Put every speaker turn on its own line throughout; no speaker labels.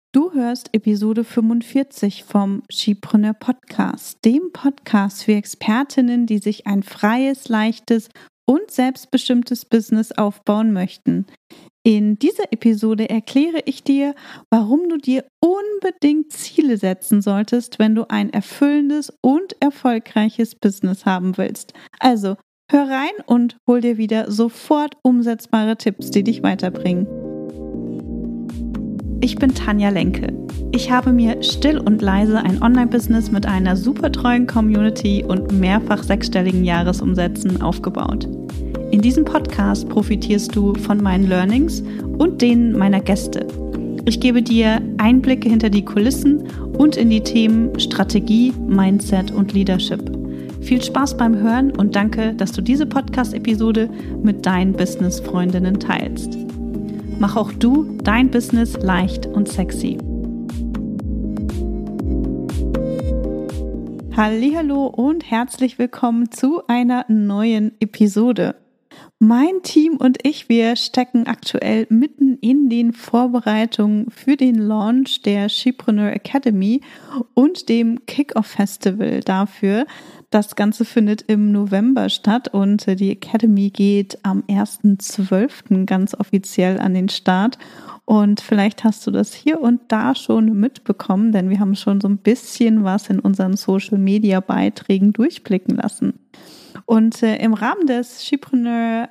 Du hörst Episode 45 vom Skipreneur Podcast, dem Podcast für Expertinnen, die sich ein freies, leichtes und selbstbestimmtes Business aufbauen möchten. In dieser Episode erkläre ich dir, warum du dir unbedingt Ziele setzen solltest, wenn du ein erfüllendes und erfolgreiches Business haben willst. Also, hör rein und hol dir wieder sofort umsetzbare Tipps, die dich weiterbringen. Ich bin Tanja Lenke. Ich habe mir still und leise ein Online-Business mit einer super treuen Community und mehrfach sechsstelligen Jahresumsätzen aufgebaut. In diesem Podcast profitierst du von meinen Learnings und denen meiner Gäste. Ich gebe dir Einblicke hinter die Kulissen und in die Themen Strategie, Mindset und Leadership. Viel Spaß beim Hören und danke, dass du diese Podcast-Episode mit deinen Business-Freundinnen teilst. Mach auch du dein Business leicht und sexy. Hallihallo und herzlich willkommen zu einer neuen Episode. Mein Team und ich, wir stecken aktuell mitten in den Vorbereitungen für den Launch der Skipreneur Academy und dem Kick-Off Festival dafür. Das Ganze findet im November statt und die Academy geht am 1.12. ganz offiziell an den Start. Und vielleicht hast du das hier und da schon mitbekommen, denn wir haben schon so ein bisschen was in unseren Social-Media-Beiträgen durchblicken lassen. Und im Rahmen des Skipreneur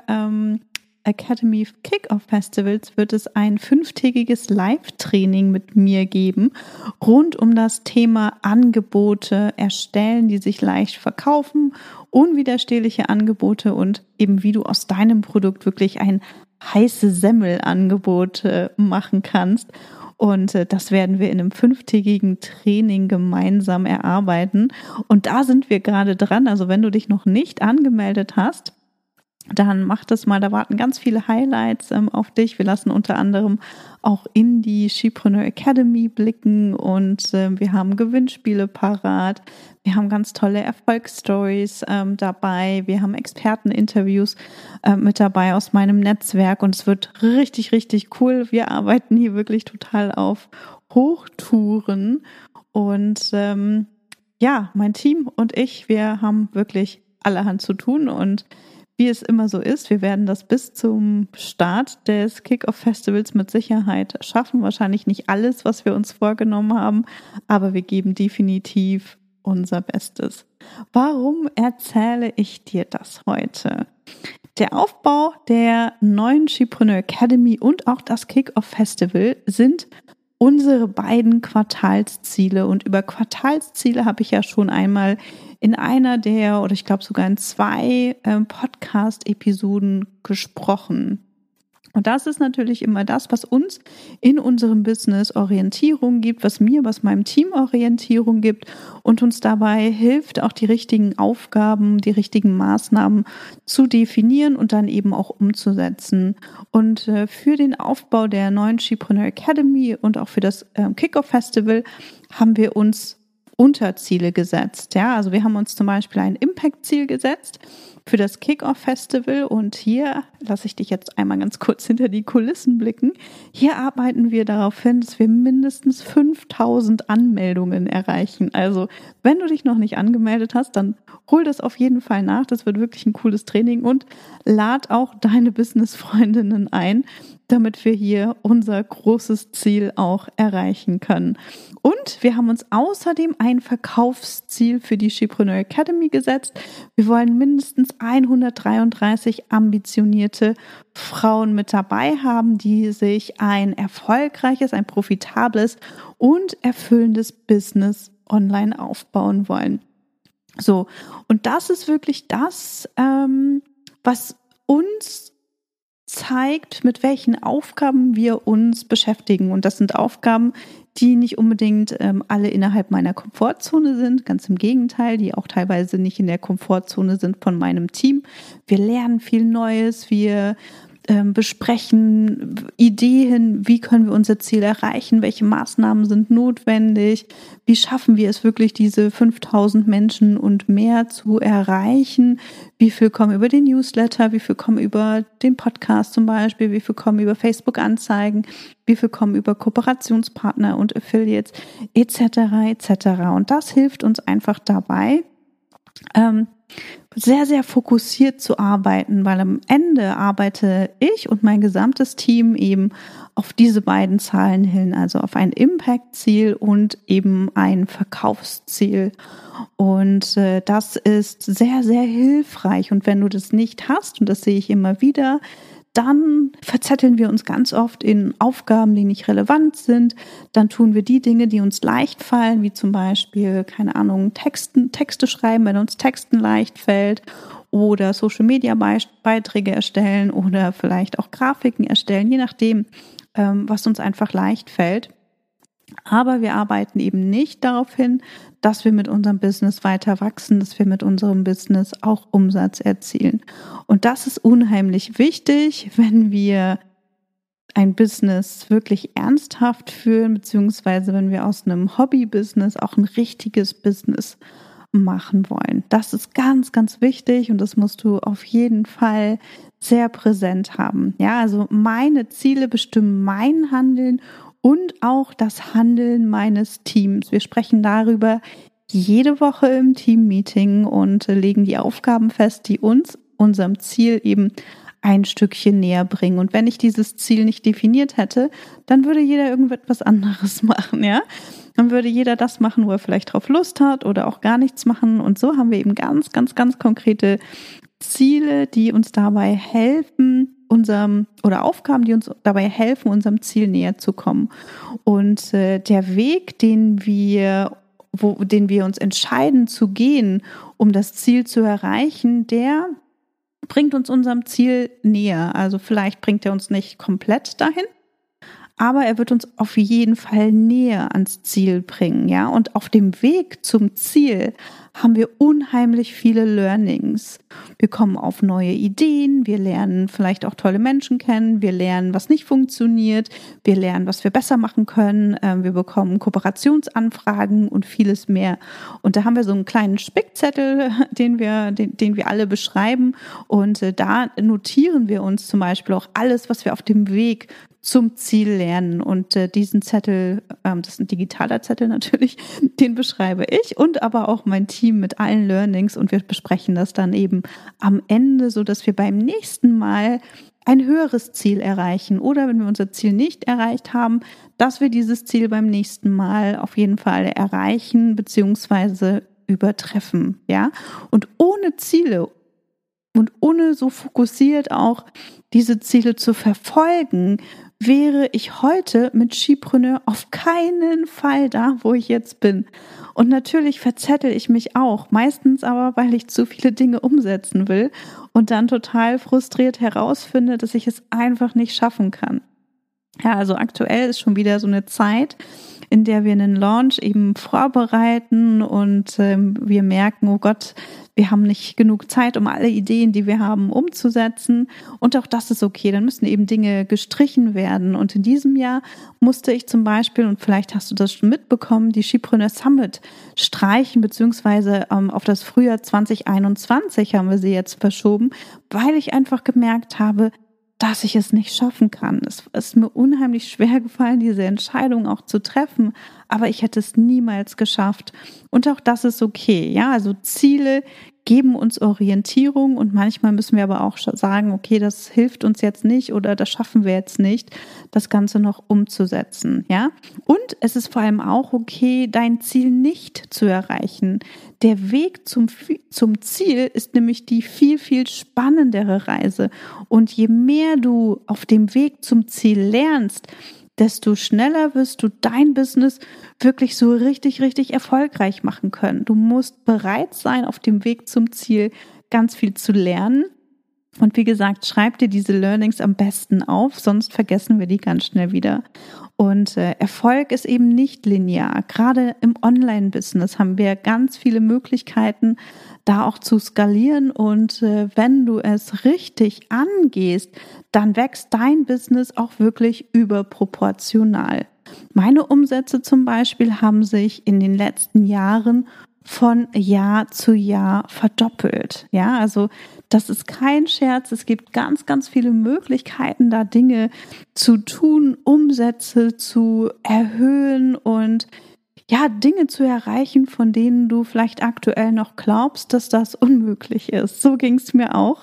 Academy Kick-Off Festivals wird es ein 5-tägiges Live-Training mit mir geben, rund um das Thema Angebote erstellen, die sich leicht verkaufen, unwiderstehliche Angebote und eben wie du aus deinem Produkt wirklich ein heiße Semmelangebot machen kannst. Und das werden wir in einem 5-tägigen Training gemeinsam erarbeiten. Und da sind wir gerade dran. Also wenn du dich noch nicht angemeldet hast, dann mach das mal, da warten ganz viele Highlights auf dich. Wir lassen unter anderem auch in die Skipreneur Academy blicken und wir haben Gewinnspiele parat. Wir haben ganz tolle Erfolgsstories dabei. Wir haben Experteninterviews mit dabei aus meinem Netzwerk und es wird richtig, richtig cool. Wir arbeiten hier wirklich total auf Hochtouren und mein Team und ich, wir haben wirklich allerhand zu tun und wie es immer so ist, wir werden das bis zum Start des Kick-Off-Festivals mit Sicherheit schaffen. Wahrscheinlich nicht alles, was wir uns vorgenommen haben, aber wir geben definitiv unser Bestes. Warum erzähle ich dir das heute? Der Aufbau der neuen Skipreneur Academy und auch das Kick-Off-Festival sind unsere beiden Quartalsziele. Und über Quartalsziele habe ich ja schon einmal in einer oder ich glaube sogar in 2 Podcast-Episoden gesprochen. Und das ist natürlich immer das, was uns in unserem Business Orientierung gibt, was meinem Team Orientierung gibt und uns dabei hilft, auch die richtigen Aufgaben, die richtigen Maßnahmen zu definieren und dann eben auch umzusetzen. Und für den Aufbau der neuen Skipreneur Academy und auch für das Kick-Off Festival haben wir uns Unterziele gesetzt. Ja, also wir haben uns zum Beispiel ein Impact-Ziel gesetzt für das Kick-Off Festival und hier lasse ich dich jetzt einmal ganz kurz hinter die Kulissen blicken. Hier arbeiten wir darauf hin, dass wir mindestens 5.000 Anmeldungen erreichen. Also wenn du dich noch nicht angemeldet hast, dann hol das auf jeden Fall nach. Das wird wirklich ein cooles Training und lad auch deine Business-Freundinnen ein, damit wir hier unser großes Ziel auch erreichen können. Und wir haben uns außerdem ein Verkaufsziel für die Skipreneur Academy gesetzt. Wir wollen mindestens 133 ambitionierte Frauen mit dabei haben, die sich ein erfolgreiches, ein profitables und erfüllendes Business online aufbauen wollen. So, und das ist wirklich das, was uns zeigt, mit welchen Aufgaben wir uns beschäftigen. Und das sind Aufgaben, die nicht unbedingt alle innerhalb meiner Komfortzone sind, ganz im Gegenteil, die auch teilweise nicht in der Komfortzone sind von meinem Team. Wir lernen viel Neues, wir besprechen Ideen, wie können wir unser Ziel erreichen, welche Maßnahmen sind notwendig, wie schaffen wir es wirklich, diese 5000 Menschen und mehr zu erreichen, wie viel kommen über den Newsletter, wie viel kommen über den Podcast zum Beispiel, wie viel kommen über Facebook-Anzeigen, wie viel kommen über Kooperationspartner und Affiliates etc. etc. Und das hilft uns einfach dabei, sehr, sehr fokussiert zu arbeiten, weil am Ende arbeite ich und mein gesamtes Team eben auf diese beiden Zahlen hin, also auf ein Impact-Ziel und eben ein Verkaufsziel. Und das ist sehr, sehr hilfreich. Und wenn du das nicht hast, und das sehe ich immer wieder, dann verzetteln wir uns ganz oft in Aufgaben, die nicht relevant sind. Dann tun wir die Dinge, die uns leicht fallen, wie zum Beispiel, keine Ahnung, Texte schreiben, wenn uns Texten leicht fällt, oder Social-Media-Beiträge erstellen oder vielleicht auch Grafiken erstellen, je nachdem, was uns einfach leicht fällt. Aber wir arbeiten eben nicht darauf hin, dass wir mit unserem Business weiter wachsen, dass wir mit unserem Business auch Umsatz erzielen. Und das ist unheimlich wichtig, wenn wir ein Business wirklich ernsthaft führen, beziehungsweise wenn wir aus einem Hobby-Business auch ein richtiges Business machen wollen. Das ist ganz, ganz wichtig und das musst du auf jeden Fall sehr präsent haben. Ja, also meine Ziele bestimmen mein Handeln und auch das Handeln meines Teams. Wir sprechen darüber jede Woche im Teammeeting und legen die Aufgaben fest, die uns unserem Ziel eben ein Stückchen näher bringen. Und wenn ich dieses Ziel nicht definiert hätte, dann würde jeder irgendetwas anderes machen, ja? Dann würde jeder das machen, wo er vielleicht drauf Lust hat oder auch gar nichts machen. Und so haben wir eben ganz, ganz, ganz konkrete Ziele, die uns dabei helfen, Aufgaben, die uns dabei helfen, unserem Ziel näher zu kommen. Und der Weg, den wir uns entscheiden zu gehen, um das Ziel zu erreichen, der bringt uns unserem Ziel näher. Also vielleicht bringt er uns nicht komplett dahin, aber er wird uns auf jeden Fall näher ans Ziel bringen, ja. Und auf dem Weg zum Ziel haben wir unheimlich viele Learnings. Wir kommen auf neue Ideen, wir lernen vielleicht auch tolle Menschen kennen, wir lernen, was nicht funktioniert, wir lernen, was wir besser machen können, wir bekommen Kooperationsanfragen und vieles mehr. Und da haben wir so einen kleinen Spickzettel, den wir alle beschreiben, und da notieren wir uns zum Beispiel auch alles, was wir auf dem Weg zum Ziel lernen. Und diesen Zettel, das ist ein digitaler Zettel natürlich, den beschreibe ich und aber auch mein Team mit allen Learnings, und wir besprechen das dann eben am Ende, so dass wir beim nächsten Mal ein höheres Ziel erreichen, oder wenn wir unser Ziel nicht erreicht haben, dass wir dieses Ziel beim nächsten Mal auf jeden Fall erreichen bzw. übertreffen, ja? Und ohne Ziele und ohne so fokussiert auch diese Ziele zu verfolgen, wäre ich heute mit Skipreneur auf keinen Fall da, wo ich jetzt bin. Und natürlich verzettel ich mich auch, meistens aber, weil ich zu viele Dinge umsetzen will und dann total frustriert herausfinde, dass ich es einfach nicht schaffen kann. Ja, also aktuell ist schon wieder so eine Zeit, in der wir einen Launch eben vorbereiten und wir merken, oh Gott, wir haben nicht genug Zeit, um alle Ideen, die wir haben, umzusetzen. Und auch das ist okay, dann müssen eben Dinge gestrichen werden. Und in diesem Jahr musste ich zum Beispiel, und vielleicht hast du das schon mitbekommen, die Skipreneur Summit streichen, beziehungsweise auf das Frühjahr 2021 haben wir sie jetzt verschoben, weil ich einfach gemerkt habe, dass ich es nicht schaffen kann. Es ist mir unheimlich schwer gefallen, diese Entscheidung auch zu treffen, aber ich hätte es niemals geschafft. Und auch das ist okay. Ja, also Ziele geben uns Orientierung und manchmal müssen wir aber auch sagen, okay, das hilft uns jetzt nicht oder das schaffen wir jetzt nicht, das Ganze noch umzusetzen. Ja, und es ist vor allem auch okay, dein Ziel nicht zu erreichen. Der Weg zum Ziel ist nämlich die viel, viel spannendere Reise. Und je mehr du auf dem Weg zum Ziel lernst, desto schneller wirst du dein Business wirklich so richtig, richtig erfolgreich machen können. Du musst bereit sein, auf dem Weg zum Ziel ganz viel zu lernen. Und wie gesagt, schreib dir diese Learnings am besten auf, sonst vergessen wir die ganz schnell wieder. Und Erfolg ist eben nicht linear. Gerade im Online-Business haben wir ganz viele Möglichkeiten, da auch zu skalieren. Und wenn du es richtig angehst, dann wächst dein Business auch wirklich überproportional. Meine Umsätze zum Beispiel haben sich in den letzten Jahren von Jahr zu Jahr verdoppelt. Ja, also das ist kein Scherz. Es gibt ganz, ganz viele Möglichkeiten, da Dinge zu tun, Umsätze zu erhöhen und ja, Dinge zu erreichen, von denen du vielleicht aktuell noch glaubst, dass das unmöglich ist. So ging es mir auch.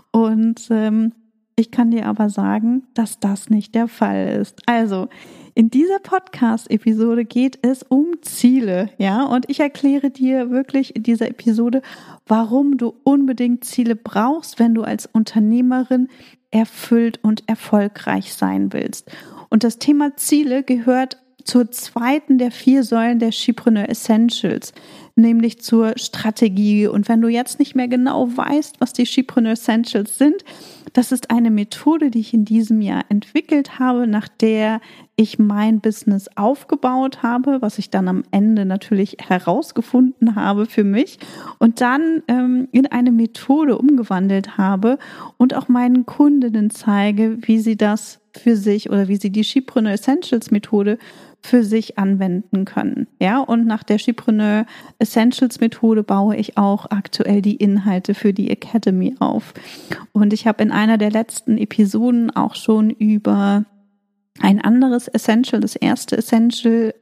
Und ich kann dir aber sagen, dass das nicht der Fall ist. Also, in dieser Podcast-Episode geht es um Ziele, ja, und ich erkläre dir wirklich in dieser Episode, warum du unbedingt Ziele brauchst, wenn du als Unternehmerin erfüllt und erfolgreich sein willst. Und das Thema Ziele gehört zur zweiten der 4 Säulen der Skipreneur Essentials, nämlich zur Strategie. Und wenn du jetzt nicht mehr genau weißt, was die Skipreneur Essentials sind, das ist eine Methode, die ich in diesem Jahr entwickelt habe, nach der ich mein Business aufgebaut habe, was ich dann am Ende natürlich herausgefunden habe für mich und dann in eine Methode umgewandelt habe und auch meinen Kundinnen zeige, wie sie das für sich oder wie sie die Skipreneur Essentials Methode für sich anwenden können. Ja, und nach der Skipreneur Essentials Methode baue ich auch aktuell die Inhalte für die Academy auf. Und ich habe in einer der letzten Episoden auch schon über ein anderes Essential, das erste Essential,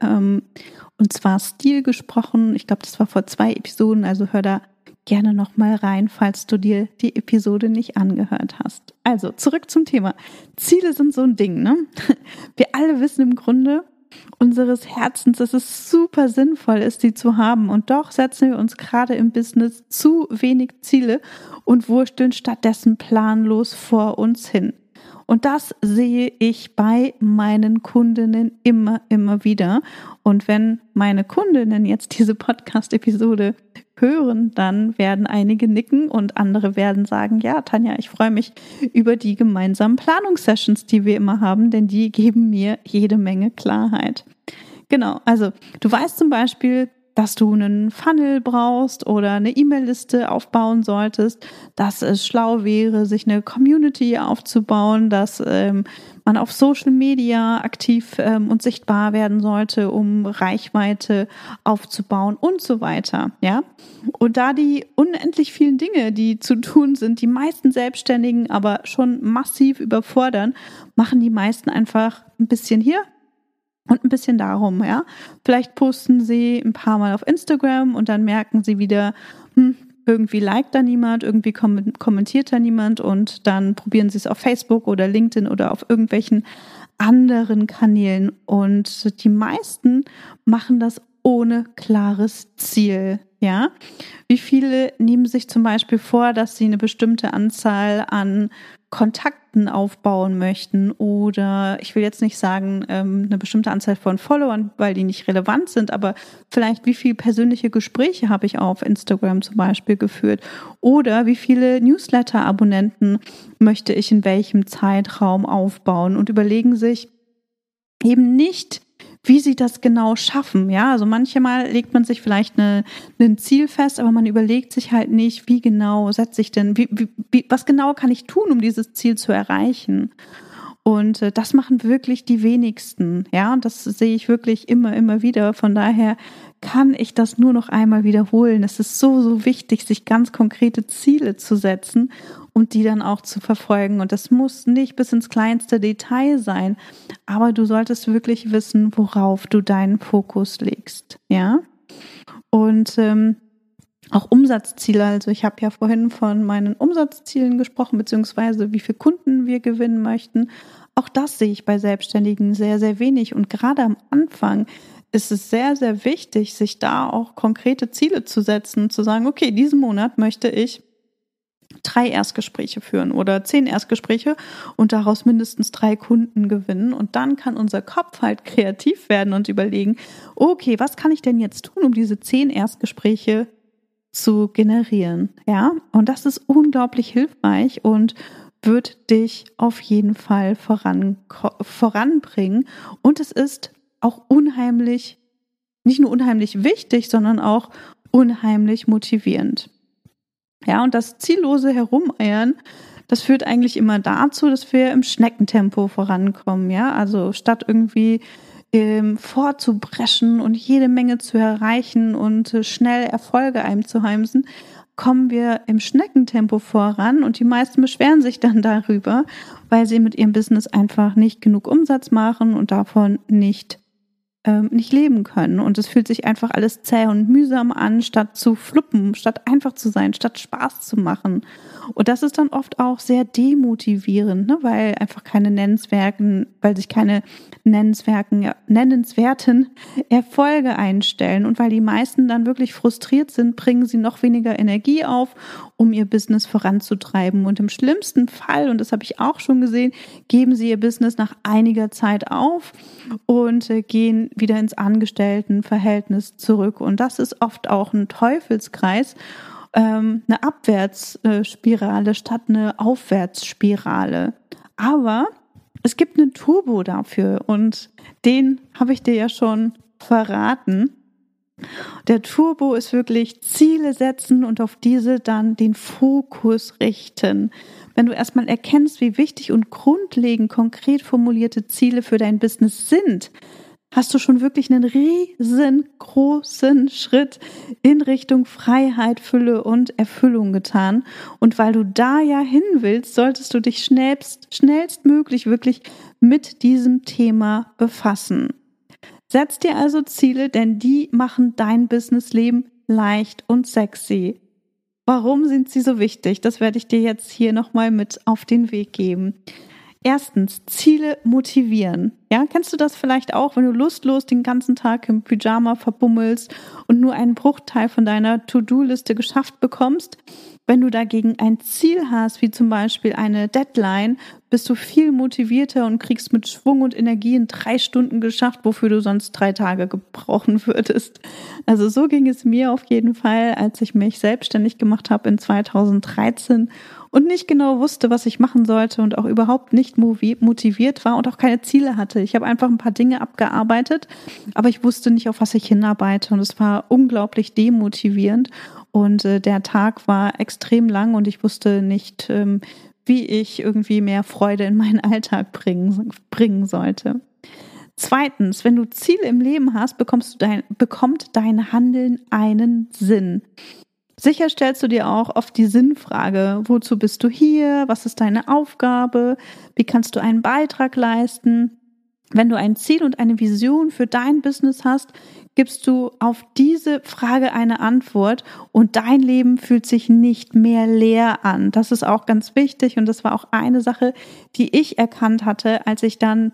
und zwar Stil gesprochen. Ich glaube, das war vor 2 Episoden, also hör da gerne nochmal rein, falls du dir die Episode nicht angehört hast. Also, zurück zum Thema. Ziele sind so ein Ding, ne? Wir alle wissen im Grunde unseres Herzens, dass es super sinnvoll ist, die zu haben. Und doch setzen wir uns gerade im Business zu wenig Ziele und wursteln stattdessen planlos vor uns hin. Und das sehe ich bei meinen Kundinnen immer wieder. Und wenn meine Kundinnen jetzt diese Podcast-Episode hören, dann werden einige nicken und andere werden sagen, ja, Tanja, ich freue mich über die gemeinsamen Planungssessions, die wir immer haben, denn die geben mir jede Menge Klarheit. Genau, also du weißt zum Beispiel, dass du einen Funnel brauchst oder eine E-Mail-Liste aufbauen solltest, dass es schlau wäre, sich eine Community aufzubauen, dass man auf Social Media aktiv und sichtbar werden sollte, um Reichweite aufzubauen und so weiter, ja. Und da die unendlich vielen Dinge, die zu tun sind, die meisten Selbstständigen aber schon massiv überfordern, machen die meisten einfach ein bisschen hier und ein bisschen darum, ja. Vielleicht posten sie ein paar Mal auf Instagram und dann merken sie wieder, irgendwie liked da niemand, irgendwie kommentiert da niemand und dann probieren sie es auf Facebook oder LinkedIn oder auf irgendwelchen anderen Kanälen. Und die meisten machen das ohne klares Ziel, ja. Wie viele nehmen sich zum Beispiel vor, dass sie eine bestimmte Anzahl an Kontakten aufbauen möchten oder ich will jetzt nicht sagen eine bestimmte Anzahl von Followern, weil die nicht relevant sind, aber vielleicht wie viele persönliche Gespräche habe ich auf Instagram zum Beispiel geführt oder wie viele Newsletter-Abonnenten möchte ich in welchem Zeitraum aufbauen und überlegen sich eben nicht, wie sie das genau schaffen, ja, also manchmal legt man sich vielleicht ein Ziel fest, aber man überlegt sich halt nicht, wie genau setze ich denn, was genau kann ich tun, um dieses Ziel zu erreichen? Und das machen wirklich die wenigsten, ja, und das sehe ich wirklich immer wieder. Von daher kann ich das nur noch einmal wiederholen. Es ist so wichtig, sich ganz konkrete Ziele zu setzen und die dann auch zu verfolgen. Und das muss nicht bis ins kleinste Detail sein, aber du solltest wirklich wissen, worauf du deinen Fokus legst, ja. Und auch Umsatzziele, also ich habe ja vorhin von meinen Umsatzzielen gesprochen, beziehungsweise wie viele Kunden wir gewinnen möchten. Auch das sehe ich bei Selbstständigen sehr wenig. Und gerade am Anfang ist es sehr wichtig, sich da auch konkrete Ziele zu setzen, zu sagen, okay, diesen Monat möchte ich 3 Erstgespräche führen oder 10 Erstgespräche und daraus mindestens 3 Kunden gewinnen. Und dann kann unser Kopf halt kreativ werden und überlegen, okay, was kann ich denn jetzt tun, um diese 10 Erstgespräche zu generieren, ja, und das ist unglaublich hilfreich und wird dich auf jeden Fall voranbringen. Und es ist auch nicht nur unheimlich wichtig, sondern auch unheimlich motivierend. Ja, und das ziellose Herumeiern, das führt eigentlich immer dazu, dass wir im Schneckentempo vorankommen. Ja, also statt irgendwie vorzupreschen und jede Menge zu erreichen und schnell Erfolge einzuheimsen, kommen wir im Schneckentempo voran und die meisten beschweren sich dann darüber, weil sie mit ihrem Business einfach nicht genug Umsatz machen und davon nicht leben können. Und es fühlt sich einfach alles zäh und mühsam an, statt zu fluppen, statt einfach zu sein, statt Spaß zu machen. Und das ist dann oft auch sehr demotivierend, ne? Weil sich keine nennenswerten Erfolge einstellen. Und weil die meisten dann wirklich frustriert sind, bringen sie noch weniger Energie auf, um ihr Business voranzutreiben. Und im schlimmsten Fall, und das habe ich auch schon gesehen, geben sie ihr Business nach einiger Zeit auf und gehen wieder ins Angestelltenverhältnis zurück. Und das ist oft auch ein Teufelskreis, eine Abwärtsspirale statt eine Aufwärtsspirale. Aber es gibt einen Turbo dafür und den habe ich dir ja schon verraten. Der Turbo ist wirklich Ziele setzen und auf diese dann den Fokus richten. Wenn du erstmal erkennst, wie wichtig und grundlegend konkret formulierte Ziele für dein Business sind, hast du schon wirklich einen riesengroßen Schritt in Richtung Freiheit, Fülle und Erfüllung getan. Und weil du da ja hin willst, solltest du dich schnellstmöglich wirklich mit diesem Thema befassen. Setz dir also Ziele, denn die machen dein Businessleben leicht und sexy. Warum sind sie so wichtig? Das werde ich dir jetzt hier nochmal mit auf den Weg geben. Erstens, Ziele motivieren. Ja, kennst du das vielleicht auch, wenn du lustlos den ganzen Tag im Pyjama verbummelst und nur einen Bruchteil von deiner To-Do-Liste geschafft bekommst? Wenn du dagegen ein Ziel hast, wie zum Beispiel eine Deadline, bist du viel motivierter und kriegst mit Schwung und Energie in 3 Stunden geschafft, wofür du sonst 3 Tage gebrauchen würdest. Also so ging es mir auf jeden Fall, als ich mich selbstständig gemacht habe in 2013 und nicht genau wusste, was ich machen sollte und auch überhaupt nicht motiviert war und auch keine Ziele hatte. Ich habe einfach ein paar Dinge abgearbeitet, aber ich wusste nicht, auf was ich hinarbeite und es war unglaublich demotivierend und der Tag war extrem lang und ich wusste nicht, wie ich irgendwie mehr Freude in meinen Alltag bringen sollte. Zweitens, wenn du Ziele im Leben hast, bekommt dein Handeln einen Sinn. Sicher stellst du dir auch oft die Sinnfrage, wozu bist du hier? Was ist deine Aufgabe? Wie kannst du einen Beitrag leisten? Wenn du ein Ziel und eine Vision für dein Business hast, gibst du auf diese Frage eine Antwort und dein Leben fühlt sich nicht mehr leer an. Das ist auch ganz wichtig und das war auch eine Sache, die ich erkannt hatte, als ich dann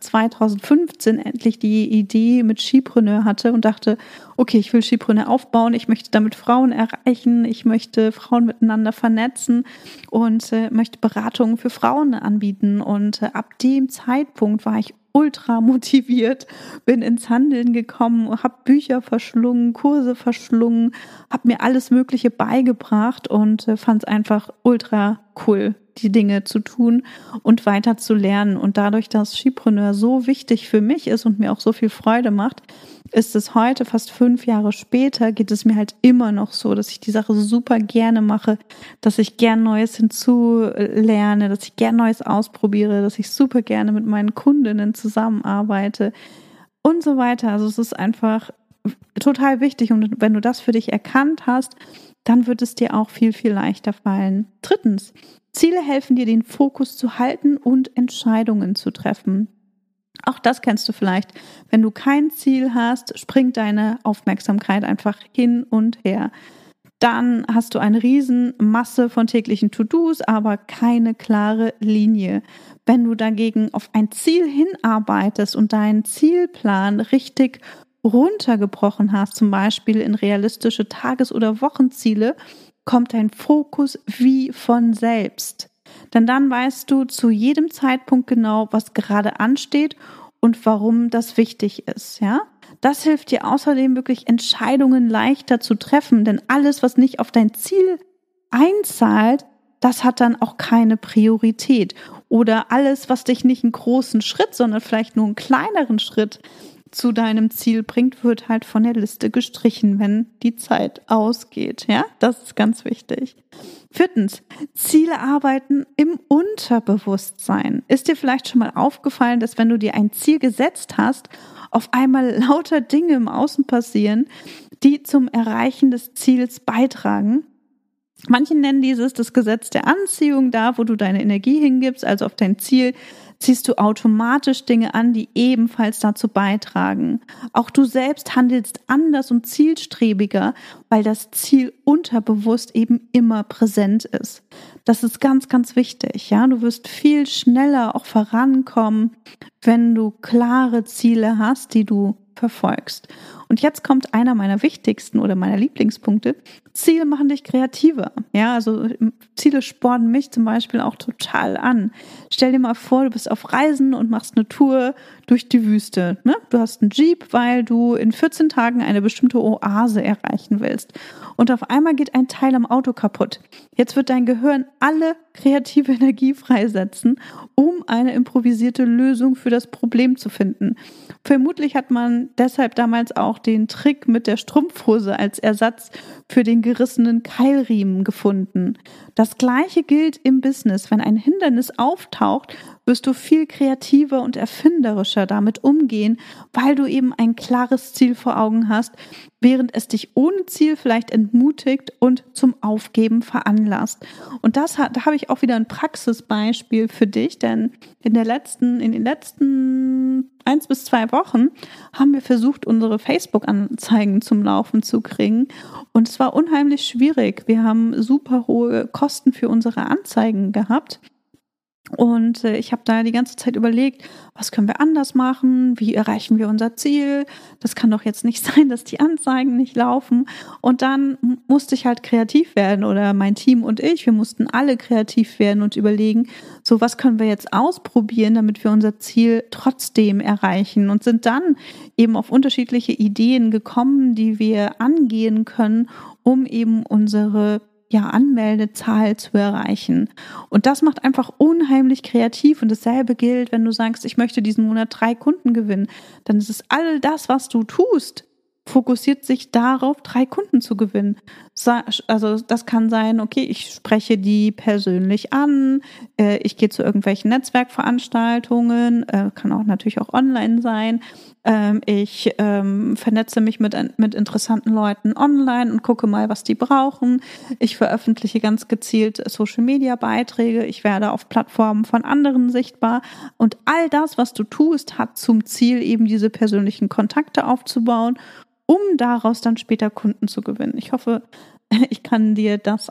2015 endlich die Idee mit Skipreneur hatte und dachte, okay, ich will Skipreneur aufbauen, ich möchte damit Frauen erreichen, ich möchte Frauen miteinander vernetzen und möchte Beratungen für Frauen anbieten und ab dem Zeitpunkt war ich ultra motiviert, bin ins Handeln gekommen, habe Bücher verschlungen, Kurse verschlungen, habe mir alles Mögliche beigebracht und fand es einfach ultra cool, die Dinge zu tun und weiter zu lernen. Und dadurch, dass Skipreneur so wichtig für mich ist und mir auch so viel Freude macht, ist es heute, fast 5 Jahre später, geht es mir halt immer noch so, dass ich die Sache super gerne mache, dass ich gern Neues hinzulerne, dass ich gern Neues ausprobiere, dass ich super gerne mit meinen Kundinnen zusammenarbeite und so weiter. Also es ist einfach total wichtig und wenn du das für dich erkannt hast, dann wird es dir auch viel, viel leichter fallen. Drittens, Ziele helfen dir, den Fokus zu halten und Entscheidungen zu treffen. Auch das kennst du vielleicht. Wenn du kein Ziel hast, springt deine Aufmerksamkeit einfach hin und her. Dann hast du eine riesen Masse von täglichen To-Dos, aber keine klare Linie. Wenn du dagegen auf ein Ziel hinarbeitest und deinen Zielplan richtig runtergebrochen hast, zum Beispiel in realistische Tages- oder Wochenziele, kommt dein Fokus wie von selbst. Denn dann weißt du zu jedem Zeitpunkt genau, was gerade ansteht und warum das wichtig ist, ja? Das hilft dir außerdem wirklich Entscheidungen leichter zu treffen, denn alles, was nicht auf dein Ziel einzahlt, das hat dann auch keine Priorität. Oder alles, was dich nicht einen großen Schritt, sondern vielleicht nur einen kleineren Schritt zu deinem Ziel bringt, wird halt von der Liste gestrichen, wenn die Zeit ausgeht. Ja, das ist ganz wichtig. 4. Ziele arbeiten im Unterbewusstsein. Ist dir vielleicht schon mal aufgefallen, dass wenn du dir ein Ziel gesetzt hast, auf einmal lauter Dinge im Außen passieren, die zum Erreichen des Ziels beitragen? Manche nennen dieses das Gesetz der Anziehung, da wo du deine Energie hingibst, also auf dein Ziel, ziehst du automatisch Dinge an, die ebenfalls dazu beitragen. Auch du selbst handelst anders und zielstrebiger, weil das Ziel unterbewusst eben immer präsent ist. Das ist ganz, ganz wichtig. Ja, du wirst viel schneller auch vorankommen, wenn du klare Ziele hast, die du verfolgst. Und jetzt kommt einer meiner wichtigsten oder meiner Lieblingspunkte. Ziele machen dich kreativer. Ja, also Ziele spornen mich zum Beispiel auch total an. Stell dir mal vor, du bist auf Reisen und machst eine Tour durch die Wüste. Ne? Du hast einen Jeep, weil du in 14 Tagen eine bestimmte Oase erreichen willst. Und auf einmal geht ein Teil am Auto kaputt. Jetzt wird dein Gehirn alle kreative Energie freisetzen, um eine improvisierte Lösung für das Problem zu finden. Vermutlich hat man deshalb damals auch den Trick mit der Strumpfhose als Ersatz für den gerissenen Keilriemen gefunden. Das Gleiche gilt im Business. Wenn ein Hindernis auftaucht, wirst du viel kreativer und erfinderischer damit umgehen, weil du eben ein klares Ziel vor Augen hast, während es dich ohne Ziel vielleicht entmutigt und zum Aufgeben veranlasst. Und da habe ich auch wieder ein Praxisbeispiel für dich, denn in den letzten 1 bis 2 Wochen haben wir versucht, unsere Facebook-Anzeigen zum Laufen zu kriegen. Und es war unheimlich schwierig. Wir haben super hohe Kosten für unsere Anzeigen gehabt. Und ich habe da die ganze Zeit überlegt, was können wir anders machen? Wie erreichen wir unser Ziel? Das kann doch jetzt nicht sein, dass die Anzeigen nicht laufen. Und dann musste ich halt kreativ werden oder mein Team und ich, wir mussten alle kreativ werden und überlegen, so was können wir jetzt ausprobieren, damit wir unser Ziel trotzdem erreichen, und sind dann eben auf unterschiedliche Ideen gekommen, die wir angehen können, um eben unsere Anmeldezahl zu erreichen. Und das macht einfach unheimlich kreativ. Und dasselbe gilt, wenn du sagst, ich möchte diesen Monat 3 Kunden gewinnen, dann ist es all das, was du tust, fokussiert sich darauf, 3 Kunden zu gewinnen. Also das kann sein, okay, ich spreche die persönlich an, ich gehe zu irgendwelchen Netzwerkveranstaltungen, kann auch natürlich auch online sein, ich vernetze mich mit interessanten Leuten online und gucke mal, was die brauchen. Ich veröffentliche ganz gezielt Social-Media-Beiträge, ich werde auf Plattformen von anderen sichtbar, und all das, was du tust, hat zum Ziel, eben diese persönlichen Kontakte aufzubauen, um daraus dann später Kunden zu gewinnen. Ich hoffe, ich kann dir das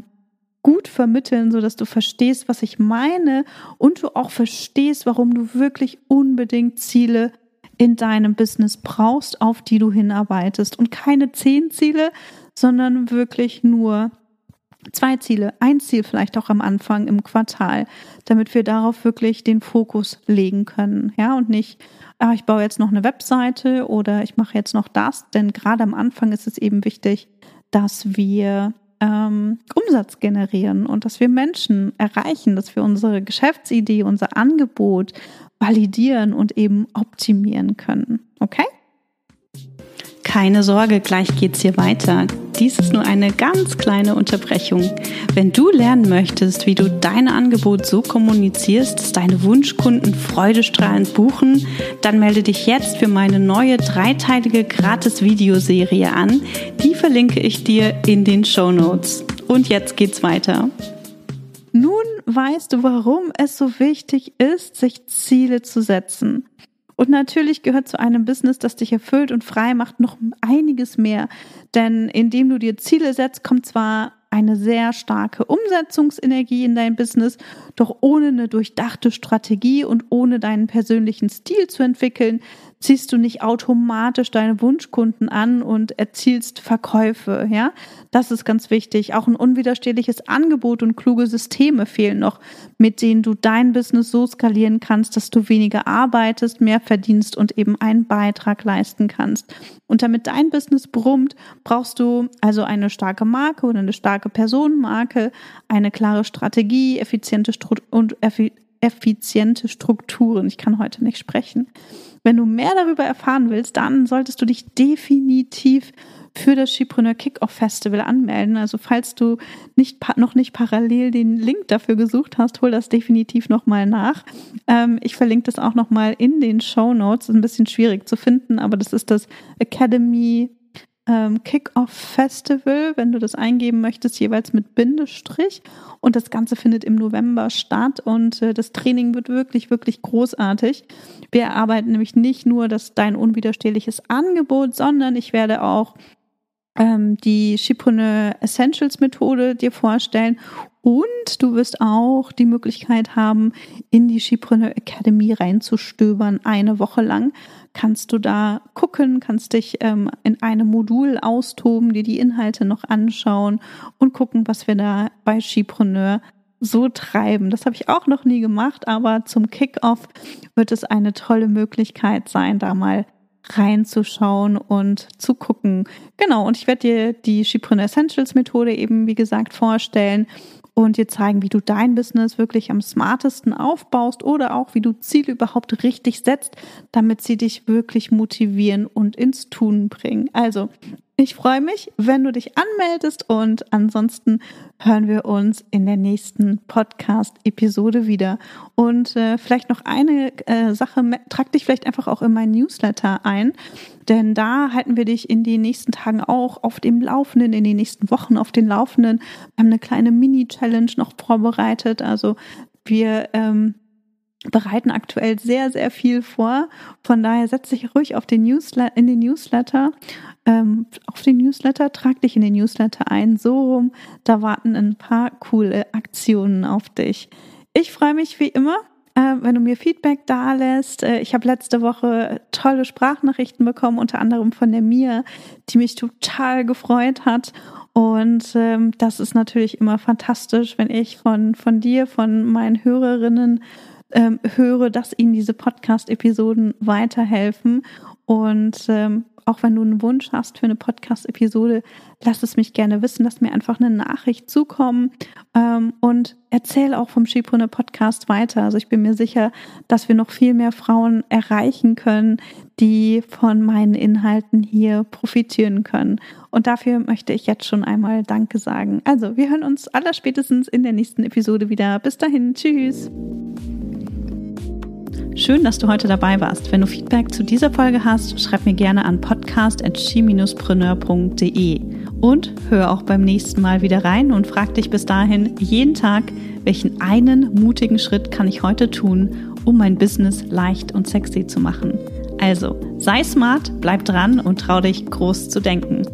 gut vermitteln, sodass du verstehst, was ich meine, und du auch verstehst, warum du wirklich unbedingt Ziele in deinem Business brauchst, auf die du hinarbeitest. Und keine 10 Ziele, sondern wirklich nur 2 Ziele, 1 Ziel vielleicht auch am Anfang im Quartal, damit wir darauf wirklich den Fokus legen können. Ja, und nicht, ich baue jetzt noch eine Webseite oder ich mache jetzt noch das, denn gerade am Anfang ist es eben wichtig, dass wir Umsatz generieren und dass wir Menschen erreichen, dass wir unsere Geschäftsidee, unser Angebot validieren und eben optimieren können. Okay? Keine Sorge, gleich geht's hier weiter. Dies ist nur eine ganz kleine Unterbrechung. Wenn du lernen möchtest, wie du dein Angebot so kommunizierst, dass deine Wunschkunden freudestrahlend buchen, dann melde dich jetzt für meine neue 3-teilige Gratis-Videoserie an. Die verlinke ich dir in den Shownotes. Und jetzt geht's weiter. Nun weißt du, warum es so wichtig ist, sich Ziele zu setzen. Und natürlich gehört zu einem Business, das dich erfüllt und frei macht, noch einiges mehr. Denn indem du dir Ziele setzt, kommt zwar eine sehr starke Umsetzungsenergie in dein Business, doch ohne eine durchdachte Strategie und ohne deinen persönlichen Stil zu entwickeln, ziehst du nicht automatisch deine Wunschkunden an und erzielst Verkäufe, ja? Das ist ganz wichtig. Auch ein unwiderstehliches Angebot und kluge Systeme fehlen noch, mit denen du dein Business so skalieren kannst, dass du weniger arbeitest, mehr verdienst und eben einen Beitrag leisten kannst. Und damit dein Business brummt, brauchst du also eine starke Marke oder eine starke Personenmarke, eine klare Strategie, effiziente Strukturen. Ich kann heute nicht sprechen. Wenn du mehr darüber erfahren willst, dann solltest du dich definitiv für das Skipreneur Kickoff Festival anmelden. Also falls du noch nicht parallel den Link dafür gesucht hast, hol das definitiv nochmal nach. Ich verlinke das auch nochmal in den Shownotes. Ist ein bisschen schwierig zu finden, aber das ist das Academy Kickoff Festival, wenn du das eingeben möchtest, jeweils mit Bindestrich. Und das Ganze findet im November statt und das Training wird wirklich, wirklich großartig. Wir erarbeiten nämlich nicht nur dein unwiderstehliches Angebot, sondern ich werde auch die Skipreneur Essentials Methode dir vorstellen und du wirst auch die Möglichkeit haben, in die Skipreneur Academy reinzustöbern. Eine Woche lang kannst du da gucken, kannst dich in einem Modul austoben, dir die Inhalte noch anschauen und gucken, was wir da bei Skipreneur so treiben. Das habe ich auch noch nie gemacht, aber zum Kickoff wird es eine tolle Möglichkeit sein, da mal reinzuschauen und zu gucken. Genau, und ich werde dir die Skipreneur Essentials Methode eben, wie gesagt, vorstellen und dir zeigen, wie du dein Business wirklich am smartesten aufbaust oder auch, wie du Ziele überhaupt richtig setzt, damit sie dich wirklich motivieren und ins Tun bringen. Also, ich freue mich, wenn du dich anmeldest und ansonsten hören wir uns in der nächsten Podcast-Episode wieder. Und vielleicht noch eine Sache, trag dich vielleicht einfach auch in meinen Newsletter ein, denn da halten wir dich in den nächsten Tagen auch auf dem Laufenden, in den nächsten Wochen auf den Laufenden. Wir haben eine kleine Mini-Challenge noch vorbereitet, also wir bereiten aktuell sehr, sehr viel vor. Von daher setz dich ruhig auf den Newsletter, trag dich in den Newsletter ein, so rum. Da warten ein paar coole Aktionen auf dich. Ich freue mich wie immer, wenn du mir Feedback dalässt. Ich habe letzte Woche tolle Sprachnachrichten bekommen, unter anderem von der Mia, die mich total gefreut hat. Und das ist natürlich immer fantastisch, wenn ich von dir, von meinen Hörerinnen höre, dass ihnen diese Podcast-Episoden weiterhelfen. Und auch wenn du einen Wunsch hast für eine Podcast-Episode, lass es mich gerne wissen, lass mir einfach eine Nachricht zukommen und erzähl auch vom Skipreneur Podcast weiter. Also ich bin mir sicher, dass wir noch viel mehr Frauen erreichen können, die von meinen Inhalten hier profitieren können. Und dafür möchte ich jetzt schon einmal Danke sagen. Also wir hören uns allerspätestens in der nächsten Episode wieder. Bis dahin, tschüss! Schön, dass du heute dabei warst. Wenn du Feedback zu dieser Folge hast, schreib mir gerne an podcast@ski-preneur.de und hör auch beim nächsten Mal wieder rein und frag dich bis dahin jeden Tag, welchen einen mutigen Schritt kann ich heute tun, um mein Business leicht und sexy zu machen. Also, sei smart, bleib dran und trau dich groß zu denken.